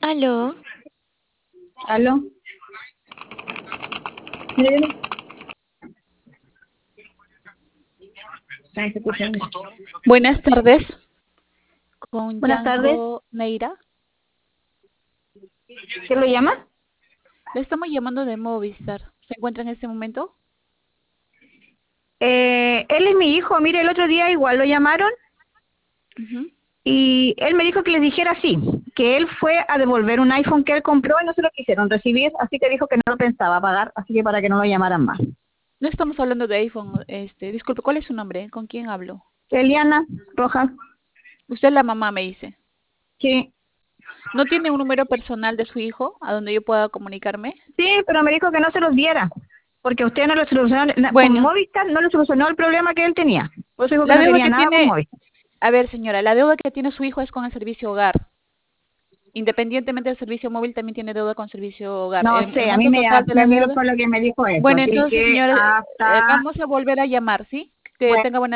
Aló, ¿Aló? Mira, ahí se escucha. Buenas tardes, con Buenas tardes. Yanko Neira. ¿Quién lo llama? Le estamos llamando de Movistar. ¿Se encuentra en este momento? Él es mi hijo. Mire, el otro día igual lo llamaron Ujú. y él me dijo que les dijera sí, que él fue a devolver un iPhone que él compró y no se lo quisieron recibir, así que dijo que no lo pensaba pagar, así que para que no lo llamaran más. No estamos hablando de iPhone. Disculpe, ¿cuál es su nombre? ¿Con quién hablo? Eliana Rojas, Usted es la mamá, me dice. sí, ¿No tiene un número personal de su hijo a donde yo pueda comunicarme? sí, pero me dijo que no se los diera, porque usted no lo solucionó, con Bueno, Movistar no le solucionó el problema que él tenía. Por eso dijo que la no deuda quería que nada con tiene, Movistar. a ver señora, la deuda que tiene su hijo es con el servicio hogar. Independientemente del servicio móvil, también tiene deuda con servicio hogar. No El sé, monto total de a la mí deuda. fue lo que me dijo eso, Bueno, así entonces, que señora, hasta, vamos a volver a llamar, ¿sí? Que bueno. tenga buena